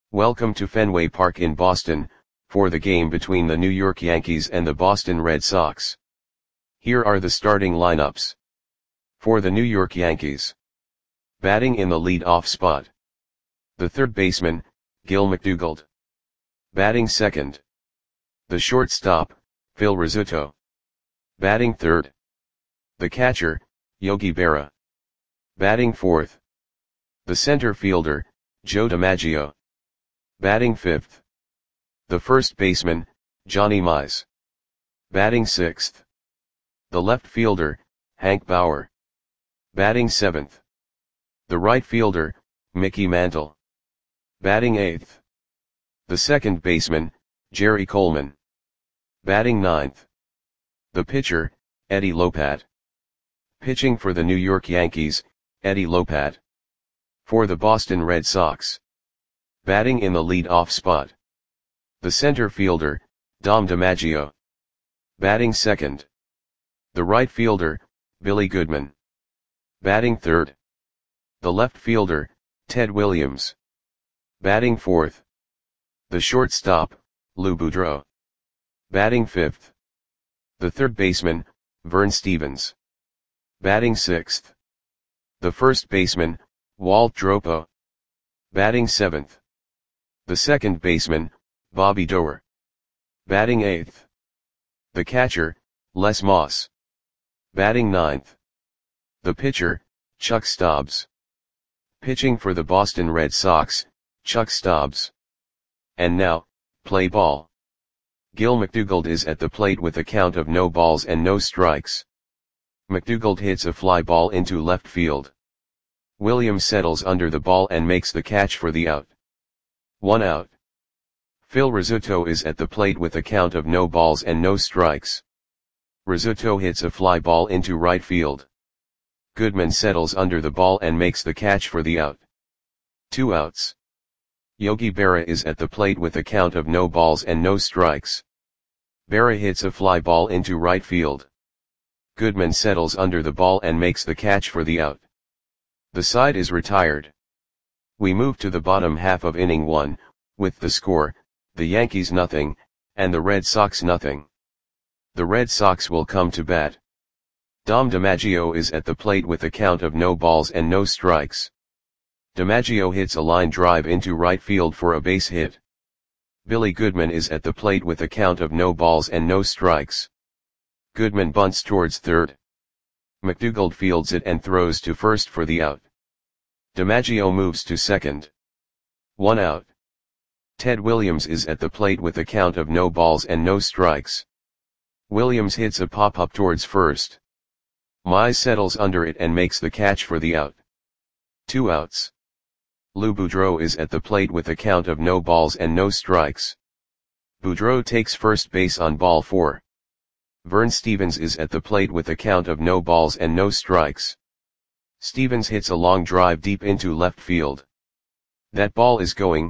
Welcome to Fenway Park in Boston, for the game between the New York Yankees and the Boston Red Sox. Here are the starting lineups. For the New York Yankees. Batting in the lead-off spot. The third baseman, Gil McDougald. Batting second. The shortstop, Phil Rizzuto. Batting third. The catcher, Yogi Berra. Batting fourth. The center fielder, Joe DiMaggio. Batting fifth. The first baseman, Johnny Mize. Batting sixth. The left fielder, Hank Bauer. Batting seventh. The right fielder, Mickey Mantle. Batting eighth. The second baseman, Jerry Coleman. Batting ninth. The pitcher, Eddie Lopat. Pitching for the New York Yankees, Eddie Lopat. For the Boston Red Sox. Batting in the lead-off spot. The center fielder, Dom DiMaggio. Batting second. The right fielder, Billy Goodman. Batting third. The left fielder, Ted Williams. Batting fourth. The shortstop, Lou Boudreau. Batting fifth. The third baseman, Vern Stephens. Batting sixth. The first baseman, Walt Dropo. Batting seventh. The second baseman, Bobby Doerr. Batting eighth. The catcher, Les Moss. Batting ninth. The pitcher, Chuck Stobbs. Pitching for the Boston Red Sox, Chuck Stobbs. And now, play ball. Gil McDougald is at the plate with a count of no balls and no strikes. McDougald hits a fly ball into left field. Williams settles under the ball and makes the catch for the out. 1 out. Phil Rizzuto is at the plate with a count of no balls and no strikes. Rizzuto hits a fly ball into right field. Goodman settles under the ball and makes the catch for the out. 2 outs. Yogi Berra is at the plate with a count of no balls and no strikes. Berra hits a fly ball into right field. Goodman settles under the ball and makes the catch for the out. The side is retired. We move to the bottom half of inning 1, with the score, the Yankees nothing, and the Red Sox nothing. The Red Sox will come to bat. Dom DiMaggio is at the plate with a count of no balls and no strikes. DiMaggio hits a line drive into right field for a base hit. Billy Goodman is at the plate with a count of no balls and no strikes. Goodman bunts towards third. McDougald fields it and throws to first for the out. DiMaggio moves to second. 1 out. Ted Williams is at the plate with a count of no balls and no strikes. Williams hits a pop-up towards first. Mize settles under it and makes the catch for the out. 2 outs. Lou Boudreau is at the plate with a count of no balls and no strikes. Boudreau takes first base on ball 4. Vern Stephens is at the plate with a count of no balls and no strikes. Stephens hits a long drive deep into left field. That ball is gone.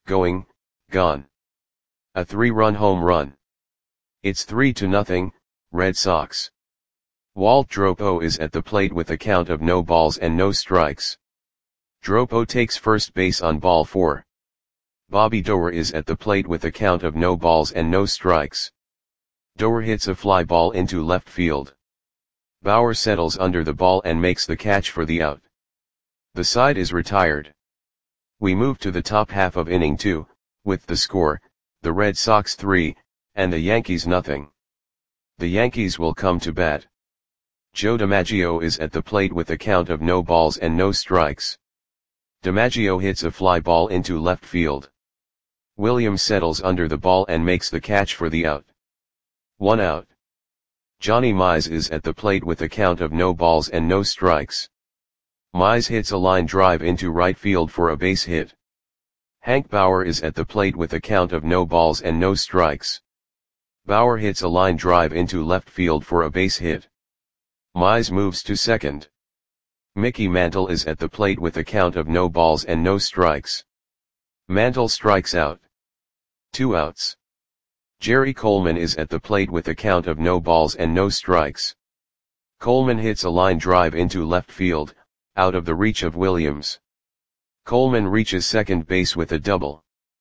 A 3-run home run. It's 3-0, Red Sox. Walt Dropo is at the plate with a count of no balls and no strikes. Dropo takes first base on ball 4. Bobby Doerr is at the plate with a count of no balls and no strikes. Doerr hits a fly ball into left field. Bauer settles under the ball and makes the catch for the out. The side is retired. We move to the top half of inning 2, with the score, the Red Sox 3, and the Yankees nothing. The Yankees will come to bat. Joe DiMaggio is at the plate with a count of no balls and no strikes. DiMaggio hits a fly ball into left field. Williams settles under the ball and makes the catch for the out. 1 out. Johnny Mize is at the plate with a count of no balls and no strikes. Mize hits a line drive into right field for a base hit. Hank Bauer is at the plate with a count of no balls and no strikes. Bauer hits a line drive into left field for a base hit. Mize moves to second. Mickey Mantle is at the plate with a count of no balls and no strikes. Mantle strikes out. 2 outs. Jerry Coleman is at the plate with a count of no balls and no strikes. Coleman hits a line drive into left field, out of the reach of Williams. Coleman reaches second base with a double.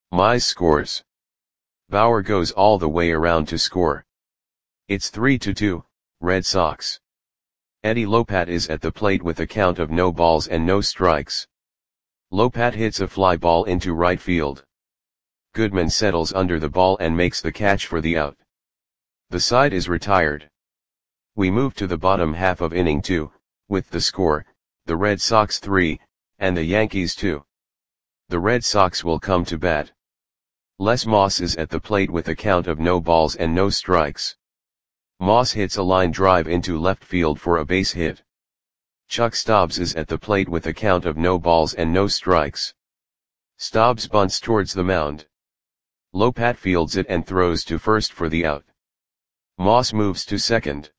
Mize scores. Bauer goes all the way around to score. It's 3-2, Red Sox. Eddie Lopat is at the plate with a count of no balls and no strikes. Lopat hits a fly ball into right field. Goodman settles under the ball and makes the catch for the out. The side is retired. We move to the bottom half of inning 2, with the score, the Red Sox 3, and the Yankees 2. The Red Sox will come to bat. Les Moss is at the plate with a count of no balls and no strikes. Moss hits a line drive into left field for a base hit. Chuck Stobbs is at the plate with a count of no balls and no strikes. Stobbs bunts towards the mound. Lopat fields it and throws to first for the out. Moss moves to second.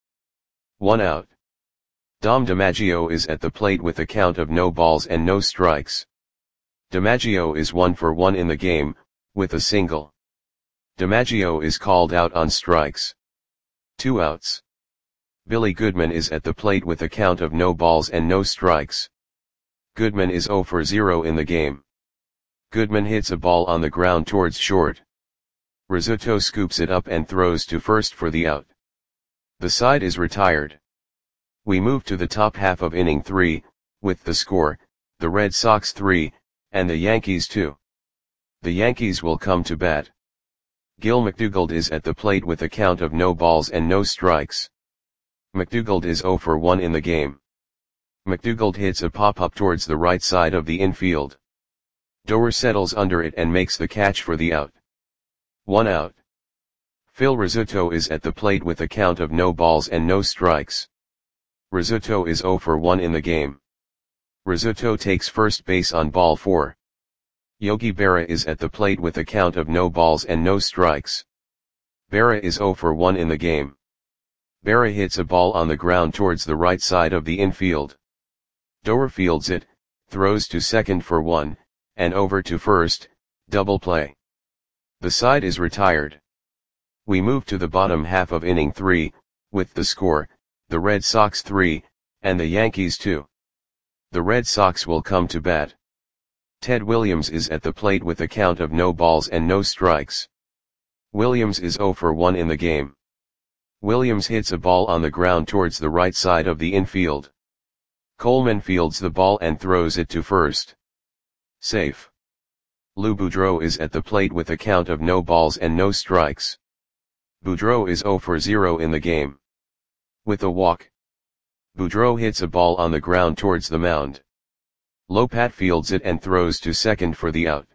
1 out. Dom DiMaggio is at the plate with a count of no balls and no strikes. DiMaggio is 1 for 1 in the game, with a single. DiMaggio is called out on strikes. 2 outs. Billy Goodman is at the plate with a count of no balls and no strikes. Goodman is 0 for 0 in the game. Goodman hits a ball on the ground towards short. Rizzuto scoops it up and throws to first for the out. The side is retired. We move to the top half of inning 3, with the score, the Red Sox 3, and the Yankees 2. The Yankees will come to bat. Gil McDougald is at the plate with a count of no balls and no strikes. McDougald is 0 for 1 in the game. McDougald hits a pop-up towards the right side of the infield. Doer settles under it and makes the catch for the out. 1 out. Phil Rizzuto is at the plate with a count of no balls and no strikes. Rizzuto is 0 for 1 in the game. Rizzuto takes first base on ball 4. Yogi Berra is at the plate with a count of no balls and no strikes. Berra is 0 for 1 in the game. Berra hits a ball on the ground towards the right side of the infield. Doer fields it, throws to second for 1, and over to first, double play. The side is retired. We move to the bottom half of inning 3, with the score, the Red Sox 3, and the Yankees 2. The Red Sox will come to bat. Ted Williams is at the plate with a count of no balls and no strikes. Williams is 0 for 1 in the game. Williams hits a ball on the ground towards the right side of the infield. Coleman fields the ball and throws it to first. Safe. Lou Boudreau is at the plate with a count of no balls and no strikes. Boudreau is 0 for 0 in the game. With a walk. Boudreau hits a ball on the ground towards the mound. Lopat fields it and throws to second for the out.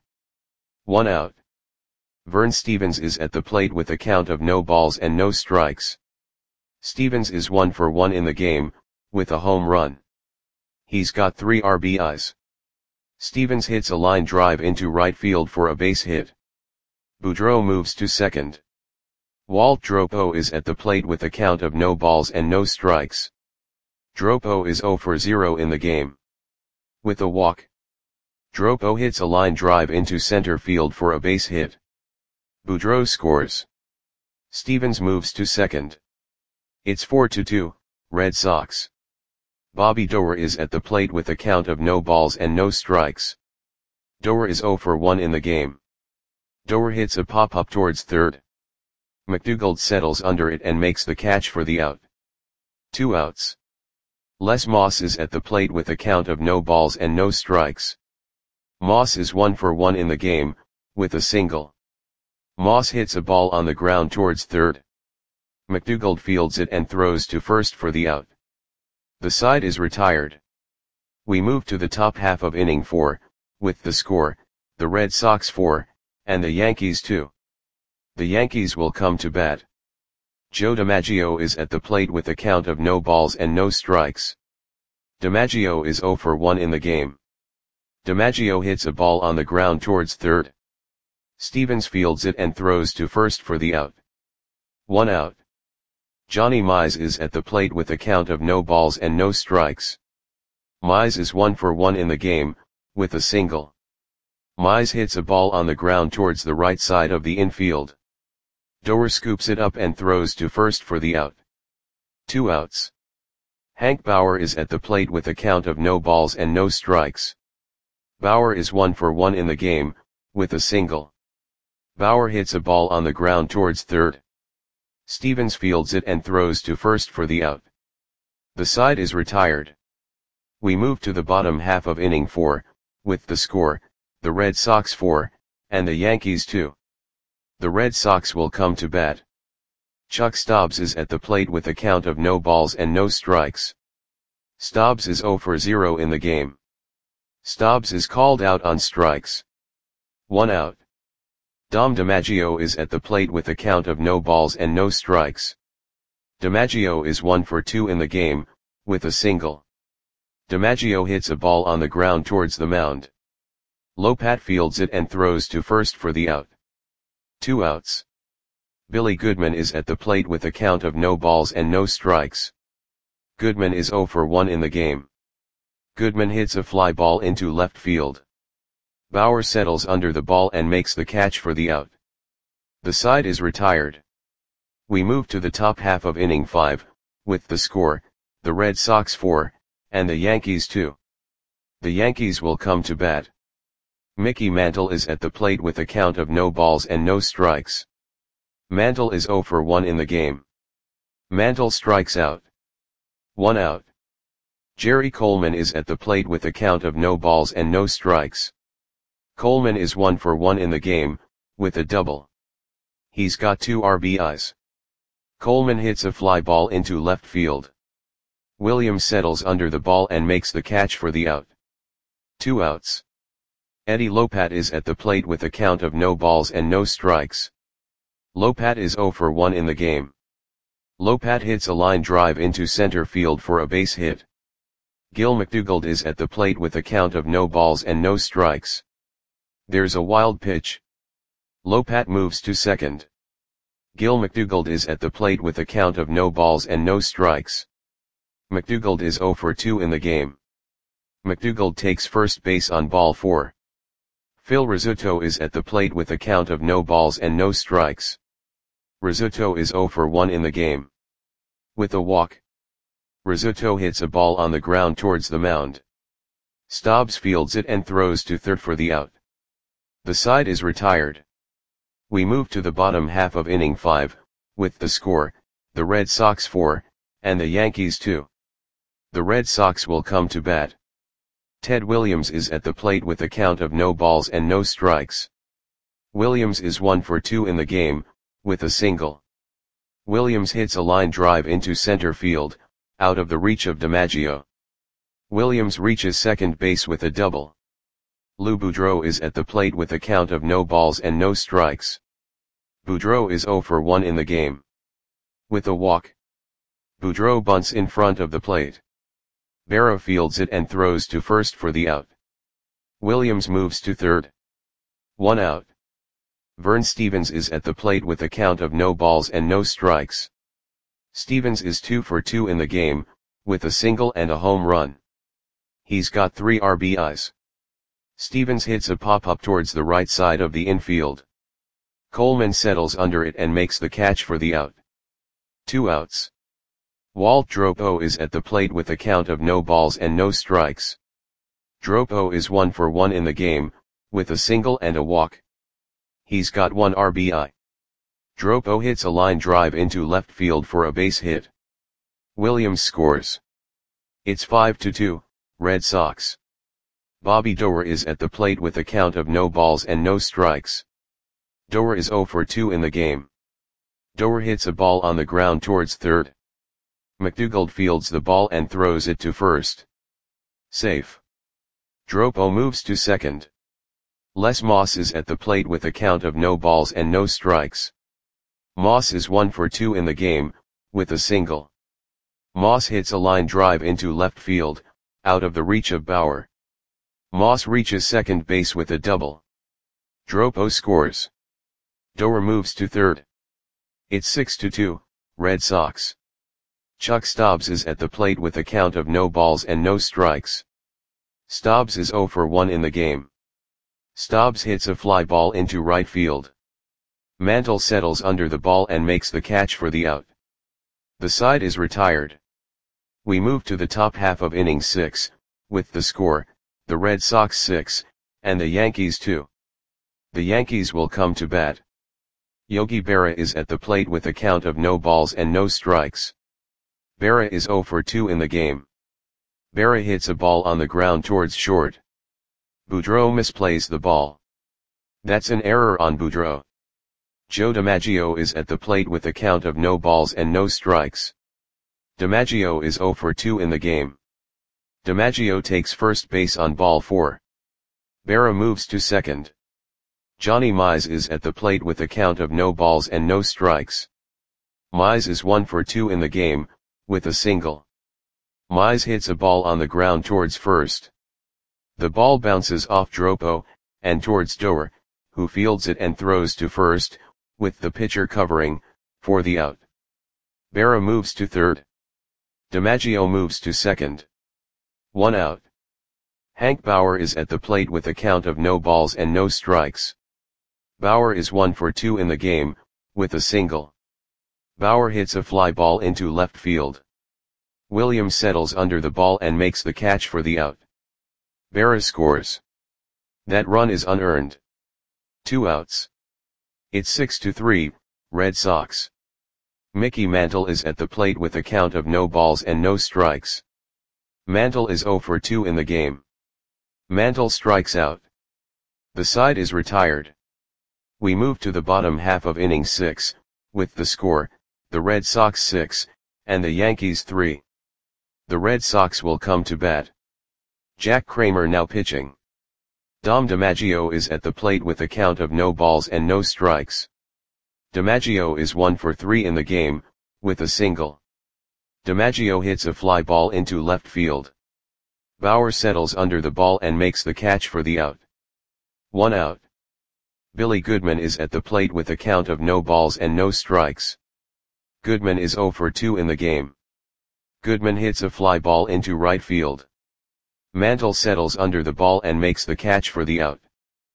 1 out. Vern Stevens is at the plate with a count of no balls and no strikes. Stevens is 1 for 1 in the game, with a home run. He's got 3 RBIs. Stevens hits a line drive into right field for a base hit. Boudreau moves to second. Walt Dropo is at the plate with a count of no balls and no strikes. Dropo is 0 for 0 in the game. With a walk. Dropo hits a line drive into center field for a base hit. Boudreau scores. Stevens moves to second. It's 4-2, Red Sox. Bobby Doer is at the plate with a count of no balls and no strikes. Doer is 0 for 1 in the game. Doer hits a pop-up towards third. McDougald settles under it and makes the catch for the out. 2 outs. Les Moss is at the plate with a count of no balls and no strikes. Moss is 1 for 1 in the game, with a single. Moss hits a ball on the ground towards third. McDougald fields it and throws to first for the out. The side is retired. We move to the top half of inning 4, with the score, the Red Sox 4, and the Yankees 2. The Yankees will come to bat. Joe DiMaggio is at the plate with a count of no balls and no strikes. DiMaggio is 0 for 1 in the game. DiMaggio hits a ball on the ground towards third. Stevens fields it and throws to first for the out. 1 out. Johnny Mize is at the plate with a count of no balls and no strikes. Mize is 1 for 1 in the game, with a single. Mize hits a ball on the ground towards third. McDougald fields it and throws to first for the out. 2 outs. Johnny Mize is at the plate with a count of no balls and no strikes. Mize is 1 for 1 in the game, with a Mize hits a ball on the ground towards the right side of the infield. Doer scoops it up and throws to first for the out. 2 outs. Hank Bauer is at the plate with a count of no balls and no strikes. Bauer is 1 for 1 in the game, with a single. Bauer hits a ball on the ground towards third. Stevens fields it and throws to first for the out. The side is retired. We move to the bottom half of inning 4, with the score, the Red Sox 4, and the Yankees 2. The Red Sox will come to bat. Chuck Stobbs is at the plate with a count of no balls and no strikes. Stobbs is 0 for 0 in the game. Stobbs is called out on strikes. 1 out. Dom DiMaggio is at the plate with a count of no balls and no strikes. DiMaggio is 1 for 2 in the game, with a single. DiMaggio hits a ball on the ground towards the mound. Lopat fields it and throws to first for the out. 2 outs. Billy Goodman is at the plate with a count of no balls and no strikes. Goodman is 0 for 1 in the game. Goodman hits a fly ball into left field. Bauer settles under the ball and makes the catch for the out. The side is retired. We move to the top half of inning 5, with the score, the Red Sox 4, and the Yankees 2. The Yankees will come to bat. Mickey Mantle is at the plate with a count of no balls and no strikes. Mantle is 0 for 1 in the game. Mantle strikes out. 1 out. Jerry Coleman is at the plate with a count of no balls and no strikes. Coleman is 1 for 1 in the game, with a double. He's got 2 RBIs. Coleman hits a fly ball into left field. Williams settles under the ball and makes the catch for the out. 2 outs. Eddie Lopat is at the plate with a count of no balls and no strikes. Lopat is 0 for 1 in the game. Lopat hits a line drive into center field for a base hit. Gil McDougald is at the plate with a count of no balls and no strikes. There's a wild pitch. Lopat moves to second. Gil McDougald is at the plate with a count of no balls and no strikes. McDougald is 0 for 2 in the game. McDougald takes first base on ball 4. Phil Rizzuto is at the plate with a count of no balls and no strikes. Rizzuto is 0 for 1 in the game. With a walk. Rizzuto hits a ball on the ground towards the mound. Stobbs fields it and throws to third for the out. The side is retired. We move to the bottom half of inning 5, with the score, the Red Sox 4, and the Yankees 2. The Red Sox will come to bat. Ted Williams is at the plate with a count of no balls and no strikes. Williams is 1 for 2 in the game, with a single. Williams hits a line drive into center field, out of the reach of DiMaggio. Williams reaches second base with a double. Lou Boudreau is at the plate with a count of no balls and no strikes. Boudreau is 0 for 1 in the game. With a walk. Boudreau bunts in front of the plate. Berra fields it and throws to first for the out. Williams moves to third. 1 out. Vern Stevens is at the plate with a count of no balls and no strikes. Stevens is 2 for 2 in the game, with a single and a home run. He's got 3 RBIs. Stevens hits a pop-up towards the right side of the infield. Coleman settles under it and makes the catch for the out. 2 outs. Walt Dropo is at the plate with a count of no balls and no strikes. Dropo is 1 for 1 in the game, with a single and a walk. He's got 1 RBI. Dropo hits a line drive into left field for a base hit. Williams scores. It's 5-2, Red Sox. Bobby Doerr is at the plate with a count of no balls and no strikes. Doerr is 0 for 2 in the game. Doerr hits a ball on the ground towards third. McDougald fields the ball and throws it to first. Safe. Dropo moves to second. Les Moss is at the plate with a count of no balls and no strikes. Moss is 1 for 2 in the game, with a single. Moss hits a line drive into left field, out of the reach of Bauer. Moss reaches second base with a double. Dropo scores. Doerr moves to third. It's 6-2, Red Sox. Chuck Stobbs is at the plate with a count of no balls and no strikes. Stobbs is 0 for 1 in the game. Stobbs hits a fly ball into right field. Mantle settles under the ball and makes the catch for the out. The side is retired. We move to the top half of inning 6, with the score, the Red Sox 6, and the Yankees 2. The Yankees will come to bat. Yogi Berra is at the plate with a count of no balls and no strikes. Berra is 0 for 2 in the game. Berra hits a ball on the ground towards short. Boudreau misplays the ball. That's an error on Boudreau. Joe DiMaggio is at the plate with a count of no balls and no strikes. DiMaggio is 0 for 2 in the game. DiMaggio takes first base on ball 4. Berra moves to second. Johnny Mize is at the plate with a count of no balls and no strikes. Mize is 1 for 2 in the game, with a single. Mize hits a ball on the ground towards first. The ball bounces off Dropo, and towards Doer, who fields it and throws to first, with the pitcher covering, for the out. Berra moves to third. DiMaggio moves to second. 1 out. Hank Bauer is at the plate with a count of no balls and no strikes. Bauer is 1 for 2 in the game, with a single. Bauer hits a fly ball into left field. Williams settles under the ball and makes the catch for the out. Berra scores. That run is unearned. 2 outs. It's 6-3, Red Sox. Mickey Mantle is at the plate with a count of no balls and no strikes. Mantle is 0 for 2 in the game. Mantle strikes out. The side is retired. We move to the bottom half of inning 6, with the score, the Red Sox 6, and the Yankees 3. The Red Sox will come to bat. Jack Kramer now pitching. Dom DiMaggio is at the plate with a count of no balls and no strikes. DiMaggio is 1 for 3 in the game, with a single. DiMaggio hits a fly ball into left field. Bauer settles under the ball and makes the catch for the out. 1 out. Billy Goodman is at the plate with a count of no balls and no strikes. Goodman is 0 for 2 in the game. Goodman hits a fly ball into right field. Mantle settles under the ball and makes the catch for the out.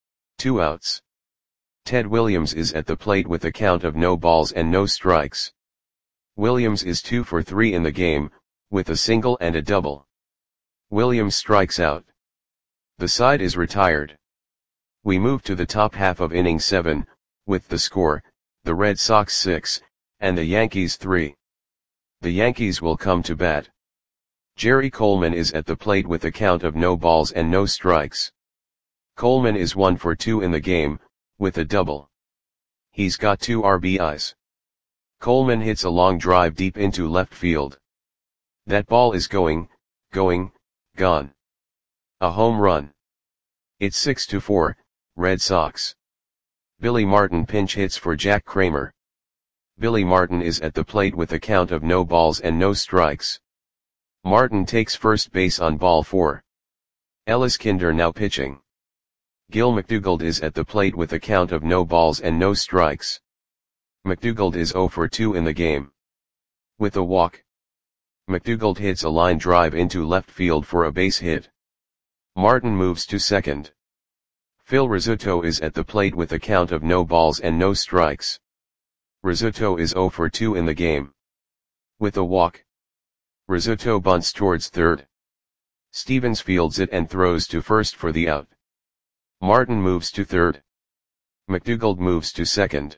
2 outs. Ted Williams is at the plate with a count of no balls and no strikes. Williams is 2 for 3 in the game, with a single and a double. Williams strikes out. The side is retired. We move to the top half of inning 7, with the score, the Red Sox 6, and the Yankees 3. The Yankees will come to bat. Jerry Coleman is at the plate with a count of no balls and no strikes. Coleman is 1 for 2 in the game, with a double. He's got 2 RBIs. Coleman hits a long drive deep into left field. That ball is going, gone. A home run. It's 6-4, Red Sox. Billy Martin pinch hits for Jack Kramer. Billy Martin is at the plate with a count of no balls and no strikes. Martin takes first base on ball 4. Ellis Kinder now pitching. Gil McDougald is at the plate with a count of no balls and no strikes. McDougald is 0 for 2 in the game. With a walk. McDougald hits a line drive into left field for a base hit. Martin moves to second. Phil Rizzuto is at the plate with a count of no balls and no strikes. Rizzuto is 0 for 2 in the game. With a walk. Rizzuto bunts towards third. Stevens fields it and throws to first for the out. Martin moves to third. McDougald moves to second.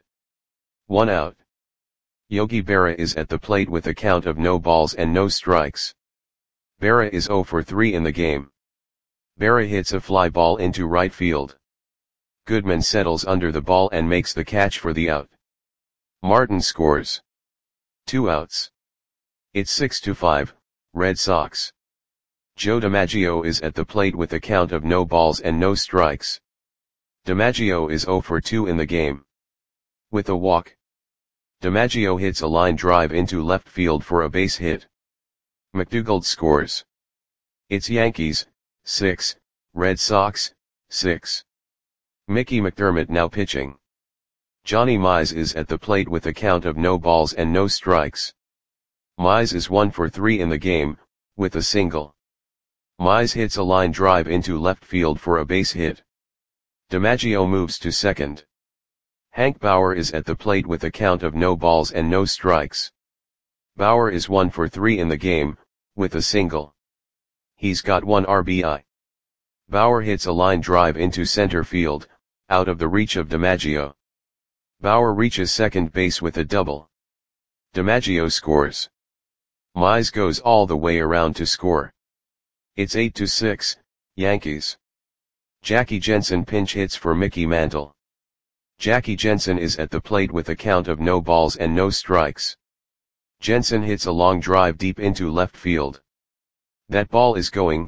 1 out. Yogi Berra is at the plate with a count of no balls and no strikes. Berra is 0 for 3 in the game. Berra hits a fly ball into right field. Goodman settles under the ball and makes the catch for the out. Martin scores. 2 outs. It's 6-5, Red Sox. Joe DiMaggio is at the plate with a count of no balls and no strikes. DiMaggio is 0 for 2 in the game. With a walk. DiMaggio hits a line drive into left field for a base hit. McDougald scores. It's Yankees, 6, Red Sox, 6. Mickey McDermott now pitching. Johnny Mize is at the plate with a count of no balls and no strikes. Mize is 1 for 3 in the game, with a single. Mize hits a line drive into left field for a base hit. DiMaggio moves to second. Hank Bauer is at the plate with a count of no balls and no strikes. Bauer is 1 for 3 in the game, with a single. He's got 1 RBI. Bauer hits a line drive into center field, out of the reach of DiMaggio. Bauer reaches second base with a double. DiMaggio scores. Mize goes all the way around to score. It's 8-6, Yankees. Jackie Jensen pinch hits for Mickey Mantle. Jackie Jensen is at the plate with a count of no balls and no strikes. Jensen hits a long drive deep into left field. That ball is gone.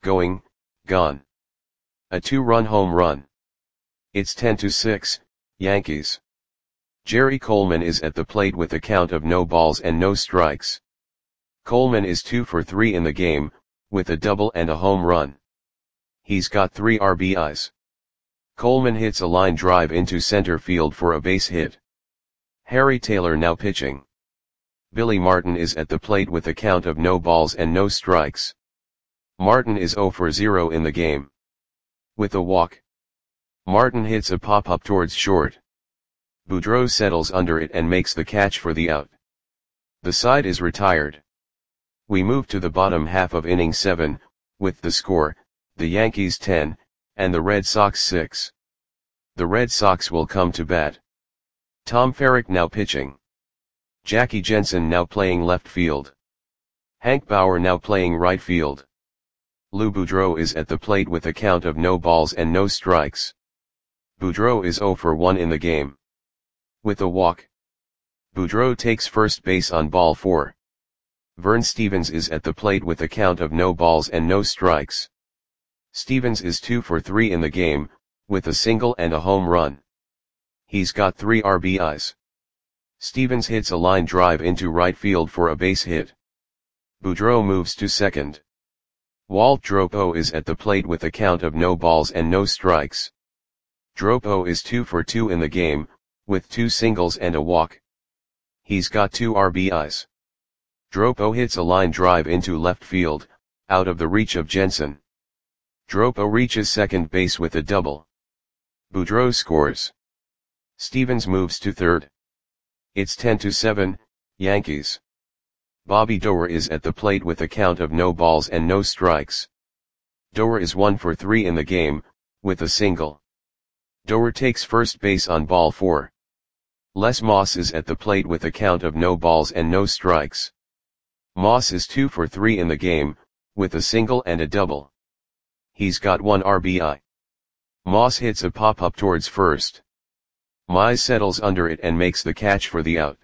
A 2-run home run. It's 10-6, Yankees. Jerry Coleman is at the plate with a count of no balls and no strikes. Coleman is 2 for 3 in the game, with a double and a home run. He's got 3 RBIs. Coleman hits a line drive into center field for a base hit. Harry Taylor now pitching. Billy Martin is at the plate with a count of no balls and no strikes. Martin is 0 for 0 in the game. With a walk. Martin hits a pop-up towards short. Boudreau settles under it and makes the catch for the out. The side is retired. We move to the bottom half of inning 7, with the score, the Yankees 10, and the Red Sox 6. The Red Sox will come to bat. Tom Ferrick now pitching. Jackie Jensen now playing left field. Hank Bauer now playing right field. Lou Boudreau is at the plate with a count of no balls and no strikes. Boudreau is 0 for 1 in the game. With a walk. Boudreau takes first base on ball 4. Vern Stevens is at the plate with a count of no balls and no strikes. Stevens is 2 for 3 in the game, with a single and a home run. He's got 3 RBIs. Stevens hits a line drive into right field for a base hit. Boudreau moves to second. Walt Dropo is at the plate with a count of no balls and no strikes. Dropo is 2 for 2 in the game, with 2 singles and a walk. He's got 2 RBIs. Dropo hits a line drive into left field, out of the reach of Jensen. Dropo reaches second base with a double. Boudreau scores. Stevens moves to third. It's 10-7, Yankees. Bobby Doerr is at the plate with a count of no balls and no strikes. Doerr is 1 for 3 in the game, with a single. Doerr takes first base on ball 4. Les Moss is at the plate with a count of no balls and no strikes. Moss is 2 for 3 in the game, with a single and a double. He's got 1 RBI. Moss hits a pop-up towards first. Mize settles under it and makes the catch for the out.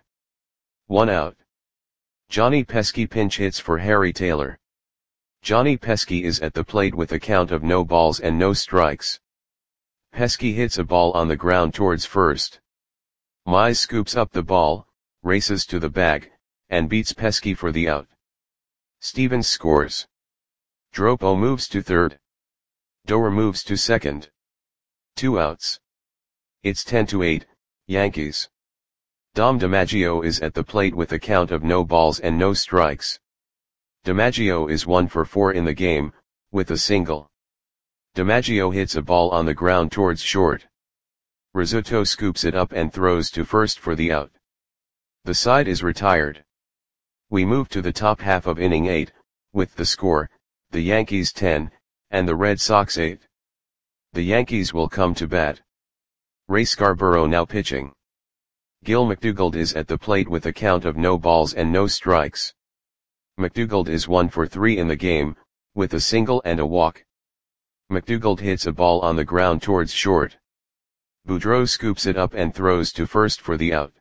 1 out. Johnny Pesky pinch hits for Harry Taylor. Johnny Pesky is at the plate with a count of no balls and no strikes. Pesky hits a ball on the ground towards first. Mize scoops up the ball, races to the bag, and beats Pesky for the out. Stevens scores. Dropo moves to third. Doerr moves to second. 2 outs. It's 10-8, Yankees. Dom DiMaggio is at the plate with a count of no balls and no strikes. DiMaggio is 1 for 4 in the game, with a single. DiMaggio hits a ball on the ground towards short. Rizzuto scoops it up and throws to first for the out. The side is retired. We move to the top half of inning 8, with the score, the Yankees 10, and the Red Sox 8. The Yankees will come to bat. Ray Scarborough now pitching. Gil McDougald is at the plate with a count of no balls and no strikes. McDougald is 1 for 3 in the game, with a single and a walk. McDougald hits a ball on the ground towards short. Boudreau scoops it up and throws to first for the out.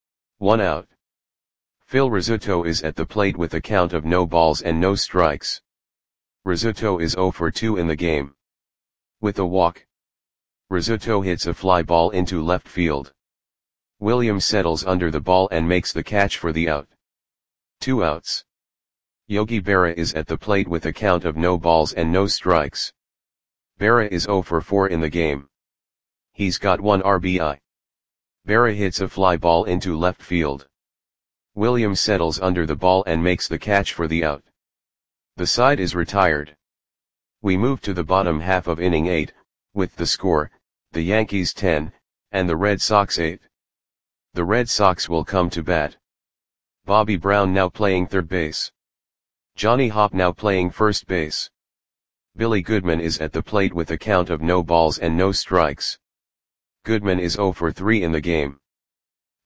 1 out. Phil Rizzuto is at the plate with a count of no balls and no strikes. Rizzuto is 0 for 2 in the game. With a walk. Rizzuto hits a fly ball into left field. Williams settles under the ball and makes the catch for the out. 2 outs. Yogi Berra is at the plate with a count of no balls and no strikes. Berra is 0 for 4 in the game. He's got 1 RBI. Berra hits a fly ball into left field. Williams settles under the ball and makes the catch for the out. The side is retired. We move to the bottom half of inning 8, with the score, the Yankees 10, and the Red Sox 8. The Red Sox will come to bat. Bobby Brown now playing third base. Johnny Hopp now playing first base. Billy Goodman is at the plate with a count of no balls and no strikes. Goodman is 0 for 3 in the game.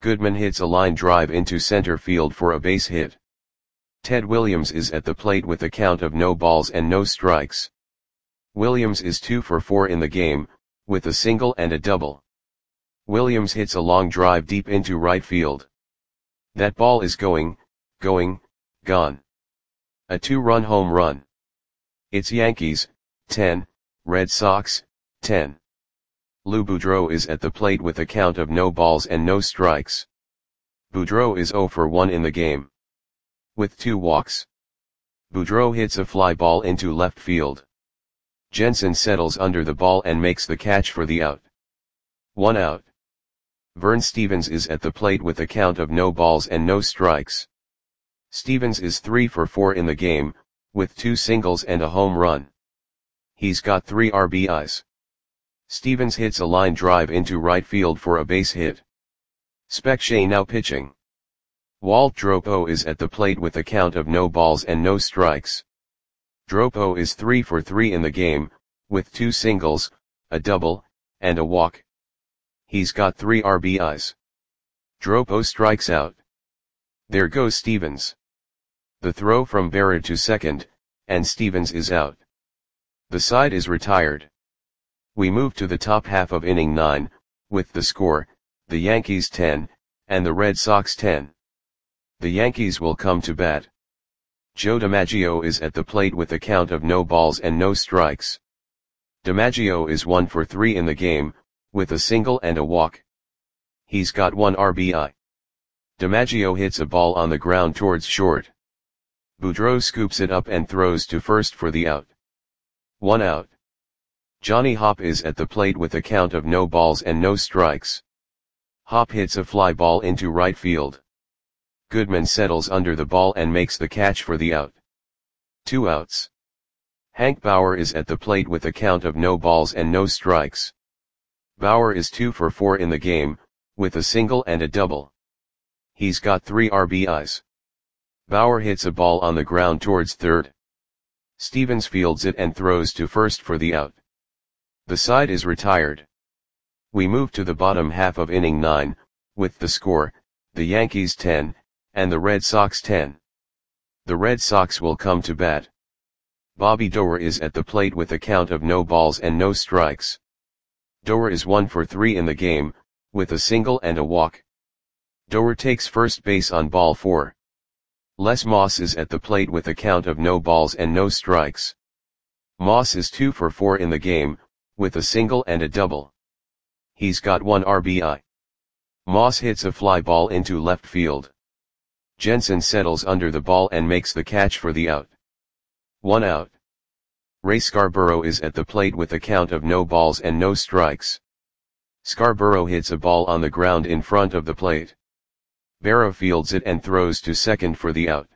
Goodman hits a line drive into center field for a base hit. Ted Williams is at the plate with a count of no balls and no strikes. Williams is 2 for 4 in the game, with a single and a double. Williams hits a long drive deep into right field. That ball is gone. A 2-run home run. It's Yankees, 10, Red Sox, 10. Lou Boudreau is at the plate with a count of no balls and no strikes. Boudreau is 0 for 1 in the game, with 2 walks. Boudreau hits a fly ball into left field. Jensen settles under the ball and makes the catch for the out. 1 out. Vern Stephens is at the plate with a count of no balls and no strikes. Stephens is 3 for 4 in the game, with 2 singles and a home run. He's got 3 RBIs. Stephens hits a line drive into right field for a base hit. Spec Shea now pitching. Walt Dropo is at the plate with a count of no balls and no strikes. Dropo is 3 for 3 in the game, with 2 singles, a double, and a walk. He's got 3 RBIs. Dropo strikes out. There goes Stephens. The throw from Berra to second, and Stephens is out. The side is retired. We move to the top half of inning 9, with the score, the Yankees 10, and the Red Sox 10. The Yankees will come to bat. Joe DiMaggio is at the plate with a count of no balls and no strikes. DiMaggio is 1 for 3 in the game, with a single and a walk. He's got 1 RBI. DiMaggio hits a ball on the ground towards short. Boudreau scoops it up and throws to first for the out. 1 out. Johnny Hopp is at the plate with a count of no balls and no strikes. Hopp hits a fly ball into right field. Goodman settles under the ball and makes the catch for the out. 2 outs. Hank Bauer is at the plate with a count of no balls and no strikes. Bauer is 2 for 4 in the game, with a single and a double. He's got 3 RBIs. Bauer hits a ball on the ground towards third. Stephens fields it and throws to first for the out. The side is retired. We move to the bottom half of inning 9, with the score, the Yankees 10, and the Red Sox 10. The Red Sox will come to bat. Bobby Doerr is at the plate with a count of no balls and no strikes. Doerr is 1 for 3 in the game, with a single and a walk. Doerr takes first base on ball 4. Les Moss is at the plate with a count of no balls and no strikes. Moss is 2 for 4 in the game, with a single and a double. He's got 1 RBI. Moss hits a fly ball into left field. Jensen settles under the ball and makes the catch for the out. 1 out. Ray Scarborough is at the plate with a count of no balls and no strikes. Scarborough hits a ball on the ground in front of the plate. Berra fields it and throws to second for the out.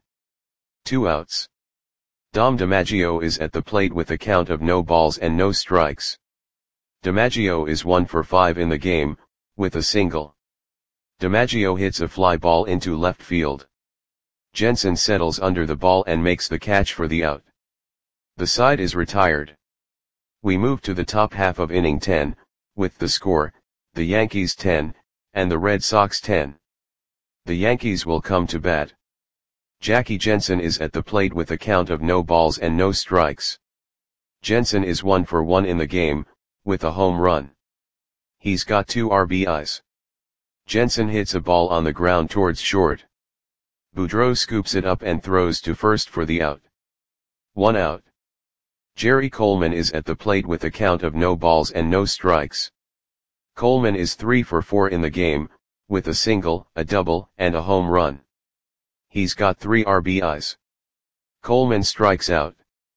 2 outs. Dom DiMaggio is at the plate with a count of no balls and no strikes. DiMaggio is 1 for 5 in the game, with a single. DiMaggio hits a fly ball into left field. Jensen settles under the ball and makes the catch for the out. The side is retired. We move to the top half of inning 10, with the score, the Yankees 10, and the Red Sox 10. The Yankees will come to bat. Jackie Jensen is at the plate with a count of no balls and no strikes. Jensen is 1 for 1 in the game, with a home run. He's got 2 RBIs. Jensen hits a ball on the ground towards short. Boudreau scoops it up and throws to first for the out. 1 out. Jerry Coleman is at the plate with a count of no balls and no strikes. Coleman is 3 for 4 in the game, with a single, a double, and a home run. He's got 3 RBIs. Coleman strikes out.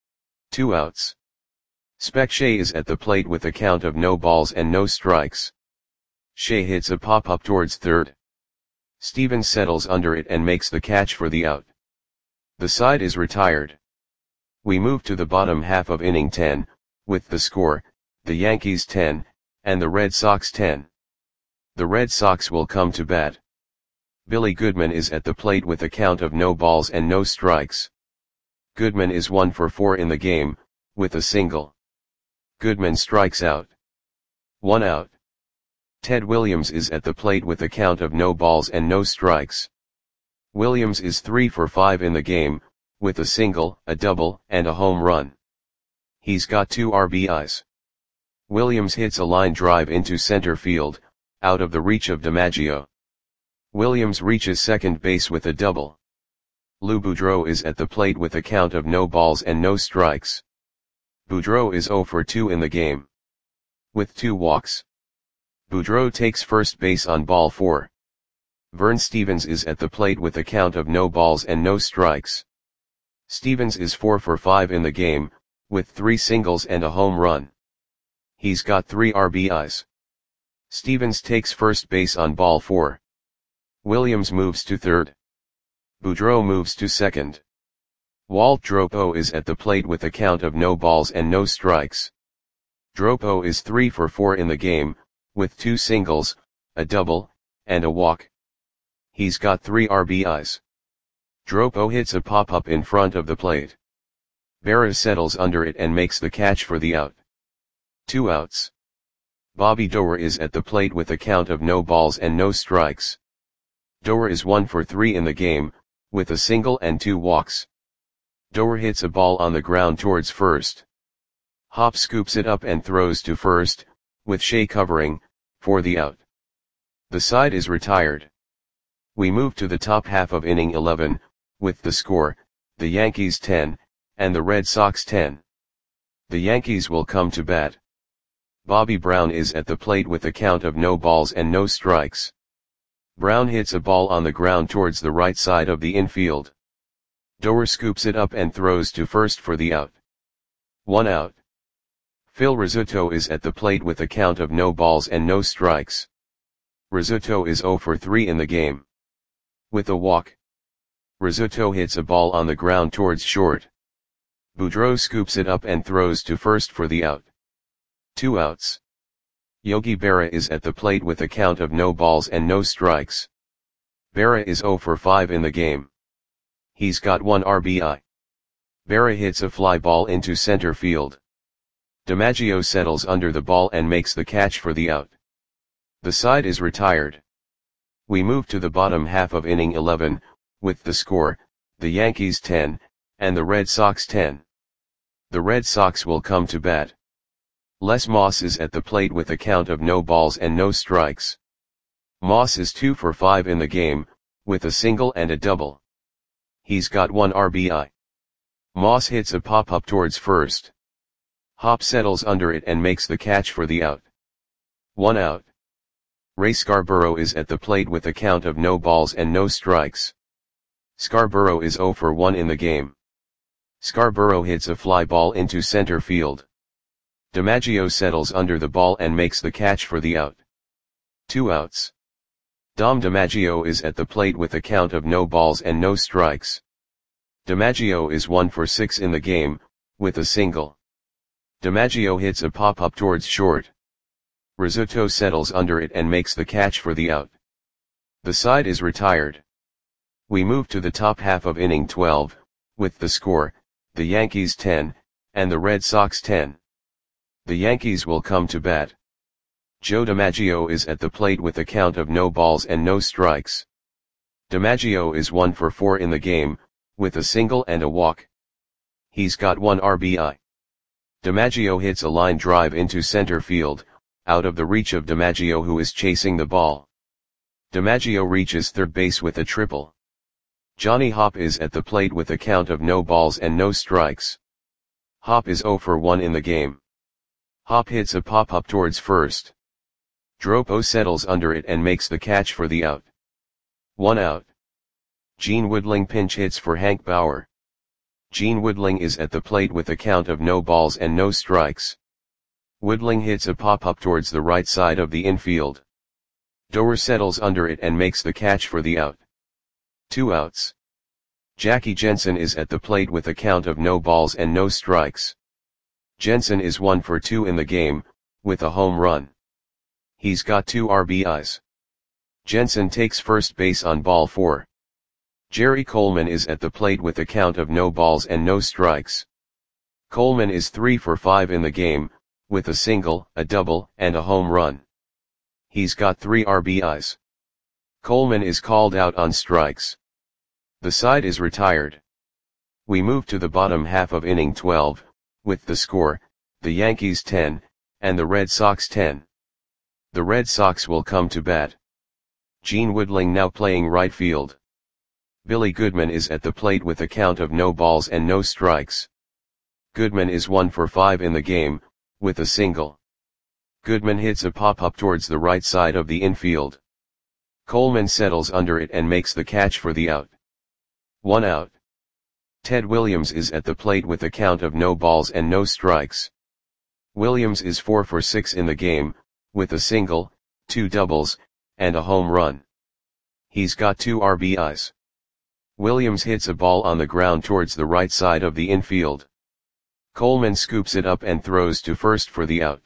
2 outs. Spec Shea is at the plate with a count of no balls and no strikes. Shea hits a pop-up towards third. Stephens settles under it and makes the catch for the out. The side is retired. We move to the bottom half of inning 10, with the score, the Yankees 10, and the Red Sox 10. The Red Sox will come to bat. Billy Goodman is at the plate with a count of no balls and no strikes. Goodman is 1 for 4 in the game, with a single. Goodman strikes out. 1 out. Ted Williams is at the plate with a count of no balls and no strikes. Williams is 3 for 5 in the game, with a single, a double, and a home run. He's got 2 RBIs. Williams hits a line drive into center field, out of the reach of DiMaggio. Williams reaches second base with a double. Lou Boudreau is at the plate with a count of no balls and no strikes. Boudreau is 0 for 2 in the game, with 2 walks. Boudreau takes first base on ball 4. Vern Stephens is at the plate with a count of no balls and no strikes. Stephens is 4 for 5 in the game, with 3 singles and a home run. He's got 3 RBIs. Stephens takes first base on ball 4. Williams moves to third. Boudreau moves to second. Walt Dropo is at the plate with a count of no balls and no strikes. Dropo is 3 for 4 in the game, with 2 singles, a double, and a walk. He's got 3 RBIs. Dropo hits a pop-up in front of the plate. Berra settles under it and makes the catch for the out. 2 outs. Bobby Doerr is at the plate with a count of no balls and no strikes. Doerr is 1 for 3 in the game, with a single and 2 walks. Doerr hits a ball on the ground towards first. Hop scoops it up and throws to first, with Shea covering, for the out. The side is retired. We move to the top half of inning 11, with the score, the Yankees 10, and the Red Sox 10. The Yankees will come to bat. Bobby Brown is at the plate with a count of no balls and no strikes. Brown hits a ball on the ground towards the right side of the infield. Doerr scoops it up and throws to first for the out. 1 out. Phil Rizzuto is at the plate with a count of no balls and no strikes. Rizzuto is 0 for 3 in the game, with a walk. Rizzuto hits a ball on the ground towards short. Boudreau scoops it up and throws to first for the out. 2 outs. Yogi Berra is at the plate with a count of no balls and no strikes. Berra is 0 for 5 in the game. He's got 1 RBI. Berra hits a fly ball into center field. DiMaggio settles under the ball and makes the catch for the out. The side is retired. We move to the bottom half of inning 11, with the score, the Yankees 10, and the Red Sox 10. The Red Sox will come to bat. Les Moss is at the plate with a count of no balls and no strikes. Moss is 2 for 5 in the game, with a single and a double. He's got 1 RBI. Moss hits a pop-up towards first. Hop settles under it and makes the catch for the out. 1 out. Ray Scarborough is at the plate with a count of no balls and no strikes. Scarborough is 0 for 1 in the game. Scarborough hits a fly ball into center field. DiMaggio settles under the ball and makes the catch for the out. 2 outs. Dom DiMaggio is at the plate with a count of no balls and no strikes. DiMaggio is 1 for 6 in the game, with a single. DiMaggio hits a pop-up towards short. Rizzuto settles under it and makes the catch for the out. The side is retired. We move to the top half of inning 12, with the score, the Yankees 10, and the Red Sox 10. The Yankees will come to bat. Joe DiMaggio is at the plate with a count of no balls and no strikes. DiMaggio is 1 for 4 in the game, with a single and a walk. He's got 1 RBI. DiMaggio hits a line drive into center field, out of the reach of DiMaggio who is chasing the ball. DiMaggio reaches third base with a triple. Johnny Hopp is at the plate with a count of no balls and no strikes. Hopp is 0 for 1 in the game. Hopp hits a pop-up towards first. Dropo settles under it and makes the catch for the out. 1 out. Gene Woodling pinch hits for Hank Bauer. Gene Woodling is at the plate with a count of no balls and no strikes. Woodling hits a pop-up towards the right side of the infield. Doerr settles under it and makes the catch for the out. 2 outs. Jackie Jensen is at the plate with a count of no balls and no strikes. Jensen is 1 for 2 in the game, with a home run. He's got 2 RBIs. Jensen takes first base on ball 4. Jerry Coleman is at the plate with a count of no balls and no strikes. Coleman is 3 for 5 in the game, with a single, a double, and a home run. He's got 3 RBIs. Coleman is called out on strikes. The side is retired. We move to the bottom half of inning 12, with the score, the Yankees 10, and the Red Sox 10. The Red Sox will come to bat. Gene Woodling now playing right field. Billy Goodman is at the plate with a count of no balls and no strikes. Goodman is 1 for 5 in the game, with a single. Goodman hits a pop-up towards the right side of the infield. Coleman settles under it and makes the catch for the out. 1 out. Ted Williams is at the plate with a count of no balls and no strikes. Williams is 4 for 6 in the game, with a single, 2 doubles, and a home run. He's got 2 RBIs. Williams hits a ball on the ground towards the right side of the infield. Coleman scoops it up and throws to first for the out.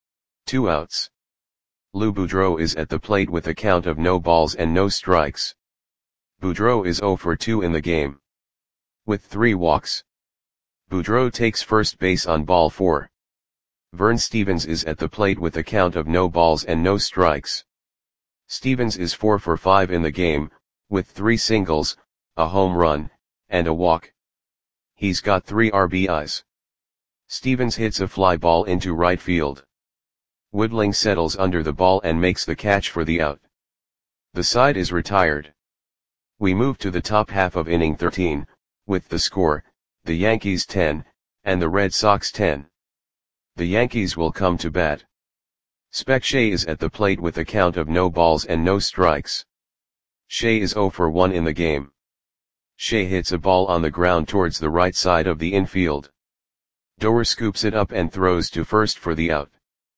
2 outs. Lou Boudreau is at the plate with a count of no balls and no strikes. Boudreau is 0 for 2 in the game, with 3 walks. Boudreau takes first base on ball 4. Vern Stevens is at the plate with a count of no balls and no strikes. Stevens is 4 for 5 in the game, with 3 singles, a home run, and a walk. He's got 3 RBIs. Stevens hits a fly ball into right field. Woodling settles under the ball and makes the catch for the out. The side is retired. We move to the top half of inning 13, with the score, the Yankees 10, and the Red Sox 10. The Yankees will come to bat. Spec Shea is at the plate with a count of no balls and no strikes. Shea is 0 for 1 in the game. Shea hits a ball on the ground towards the right side of the infield. Doer scoops it up and throws to first for the out.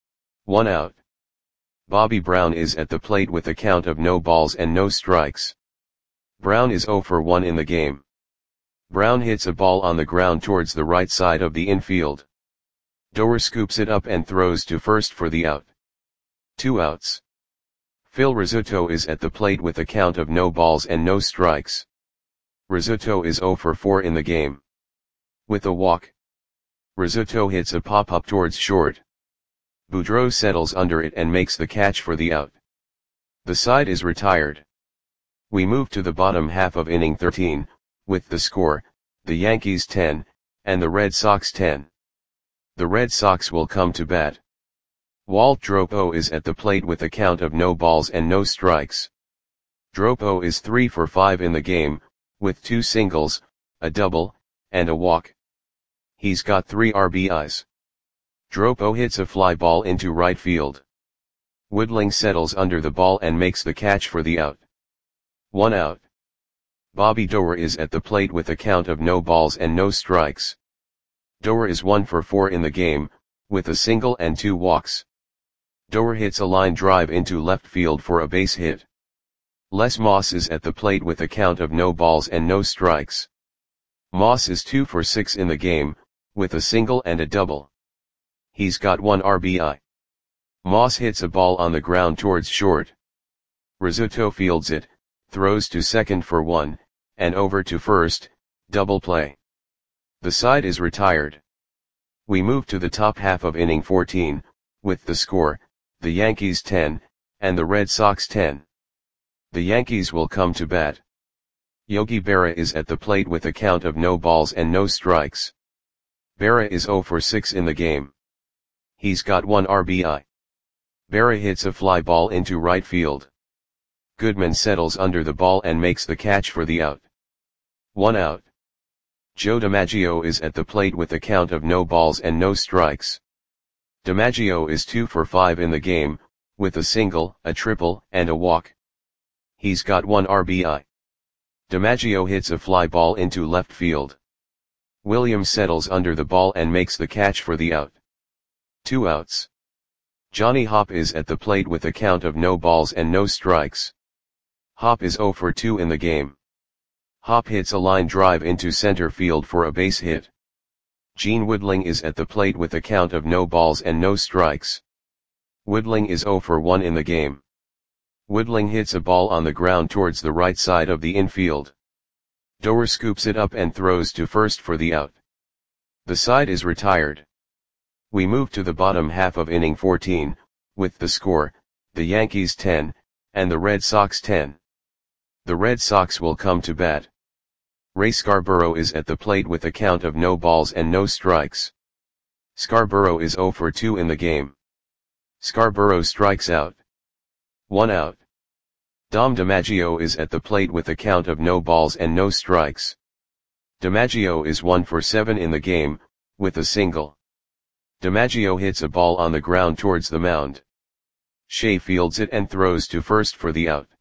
1 out. Bobby Brown is at the plate with a count of no balls and no strikes. Brown is 0 for 1 in the game. Brown hits a ball on the ground towards the right side of the infield. Doer scoops it up and throws to first for the out. 2 outs. Phil Rizzuto is at the plate with a count of no balls and no strikes. Rizzuto is 0 for 4 in the game, with a walk. Rizzuto hits a pop-up towards short. Boudreau settles under it and makes the catch for the out. The side is retired. We move to the bottom half of inning 13, with the score, the Yankees 10, and the Red Sox 10. The Red Sox will come to bat. Walt Dropo is at the plate with a count of no balls and no strikes. Dropo is 3 for 5 in the game, with 2 singles, a double, and a walk. He's got 3 RBIs. Dropo hits a fly ball into right field. Woodling settles under the ball and makes the catch for the out. 1 out. Bobby Doer is at the plate with a count of no balls and no strikes. Doer is 1 for 4 in the game, with a single and 2 walks. Doer hits a line drive into left field for a base hit. Les Moss is at the plate with a count of no balls and no strikes. Moss is 2 for 6 in the game, with a single and a double. He's got 1 RBI. Moss hits a ball on the ground towards short. Rizzuto fields it, throws to second for 1, and over to first, double play. The side is retired. We move to the top half of inning 14, with the score, the Yankees 10, and the Red Sox 10. The Yankees will come to bat. Yogi Berra is at the plate with a count of no balls and no strikes. Berra is 0 for 6 in the game. He's got 1 RBI. Berra hits a fly ball into right field. Goodman settles under the ball and makes the catch for the out. 1 out. Joe DiMaggio is at the plate with a count of no balls and no strikes. DiMaggio is 2 for 5 in the game, with a single, a triple, and a walk. He's got 1 RBI. DiMaggio hits a fly ball into left field. Williams settles under the ball and makes the catch for the out. 2 outs. Johnny Hopp is at the plate with a count of no balls and no strikes. Hopp is 0 for 2 in the game. Hopp hits a line drive into center field for a base hit. Gene Woodling is at the plate with a count of no balls and no strikes. Woodling is 0 for 1 in the game. Woodling hits a ball on the ground towards the right side of the infield. Doer scoops it up and throws to first for the out. The side is retired. We move to the bottom half of inning 14, with the score, the Yankees 10, and the Red Sox 10. The Red Sox will come to bat. Ray Scarborough is at the plate with a count of no balls and no strikes. Scarborough is 0 for 2 in the game. Scarborough strikes out. 1 out. Dom DiMaggio is at the plate with a count of no balls and no strikes. DiMaggio is 1 for 7 in the game, with a single. DiMaggio hits a ball on the ground towards the mound. Shea fields it and throws to first for the out.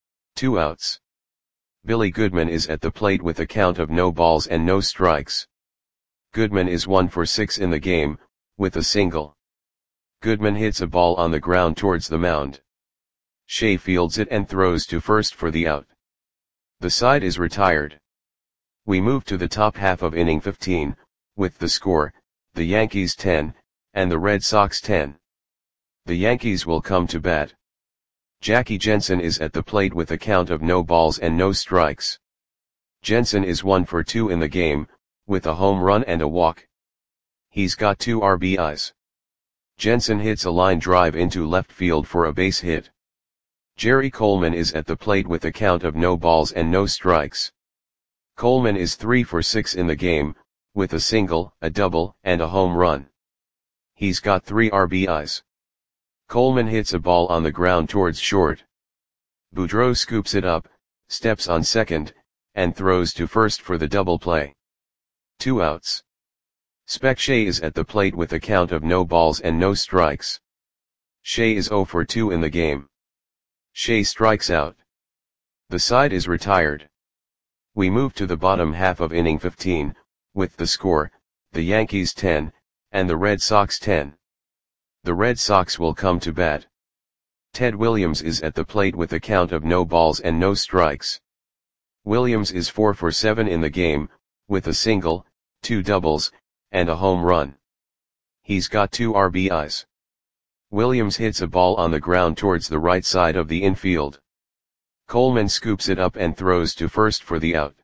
2 outs. Billy Goodman is at the plate with a count of no balls and no strikes. Goodman is 1 for 6 in the game, with a single. Goodman hits a ball on the ground towards the mound. Shea fields it and throws to first for the out. The side is retired. We move to the top half of inning 15, with the score, the Yankees 10, and the Red Sox 10. The Yankees will come to bat. Jackie Jensen is at the plate with a count of no balls and no strikes. Jensen is 1 for 2 in the game, with a home run and a walk. He's got 2 RBIs. Jensen hits a line drive into left field for a base hit. Jerry Coleman is at the plate with a count of no balls and no strikes. Coleman is 3 for 6 in the game, with a single, a double, and a home run. He's got 3 RBIs. Coleman hits a ball on the ground towards short. Boudreau scoops it up, steps on second, and throws to first for the double play. 2 outs. Spec Shea is at the plate with a count of no balls and no strikes. Shea is 0 for 2 in the game. Shea strikes out. The side is retired. We move to the bottom half of inning 15, with the score, the Yankees 10, and the Red Sox 10. The Red Sox will come to bat. Ted Williams is at the plate with a count of no balls and no strikes. Williams is 4 for 7 in the game, with a single, 2 doubles, and a home run. He's got 2 RBIs. Williams hits a ball on the ground towards the right side of the infield. Coleman scoops it up and throws to first for the out.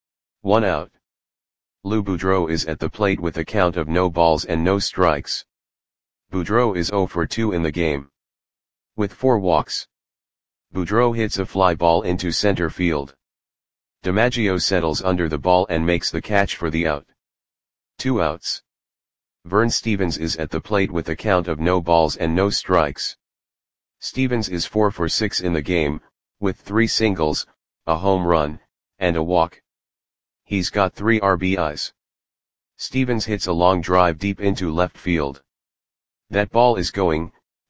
1 out. Lou Boudreau is at the plate with a count of no balls and no strikes. Boudreau is 0 for 2 in the game. With 4 walks. Boudreau hits a fly ball into center field. DiMaggio settles under the ball and makes the catch for the out. 2 outs. Vern Stevens is at the plate with a count of no balls and no strikes. Stevens is 4 for 6 in the game, with 3 singles, a home run, and a walk. He's got 3 RBIs. Stevens hits a long drive deep into left field. That ball is gone.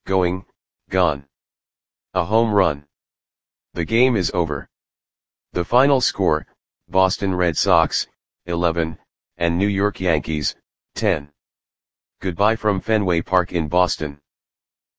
A home run. The game is over. The final score, Boston Red Sox, 11, and New York Yankees, 10. Goodbye from Fenway Park in Boston.